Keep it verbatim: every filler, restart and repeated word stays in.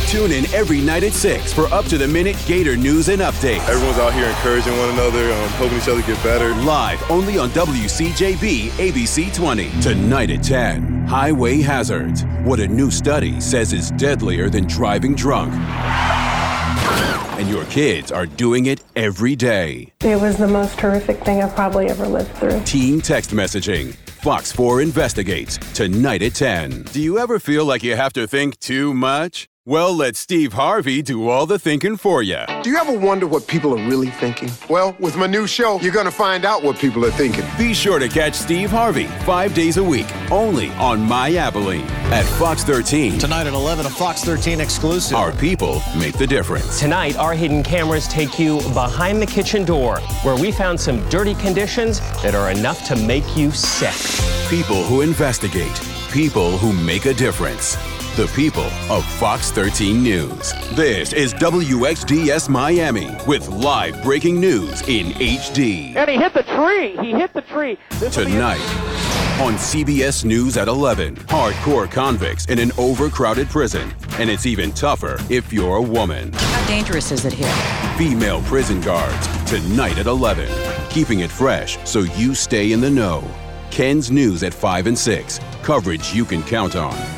Tune in every night at six for up-to-the-minute Gator news and updates. Everyone's out here encouraging one another, um, helping each other get better. Live only on W C J B A B C twenty. Tonight at ten, Highway Hazards. What a new study says is deadlier than driving drunk. And your kids are doing it every day. It was the most horrific thing I've probably ever lived through. Teen text messaging. Fox four investigates tonight at ten. Do you ever feel like you have to think too much? Well, let Steve Harvey do all the thinking for you. Do you ever wonder what people are really thinking? Well, with my new show, you're going to find out what people are thinking. Be sure to catch Steve Harvey five days a week, only on My Abilene at Fox thirteen. Tonight at eleven, a Fox thirteen exclusive. Our people make the difference. Tonight, our hidden cameras take you behind the kitchen door, where we found some dirty conditions that are enough to make you sick. People who investigate. People who make a difference. The people of Fox thirteen News. This is W X D S Miami with live breaking news in H D. And he hit the tree. He hit the tree. This Tonight on C B S News at eleven. Hardcore convicts in an overcrowded prison. And it's even tougher if you're a woman. How dangerous is it here? Female prison guards. Tonight at eleven. Keeping it fresh so you stay in the know. Ken's News at five and six. Coverage you can count on.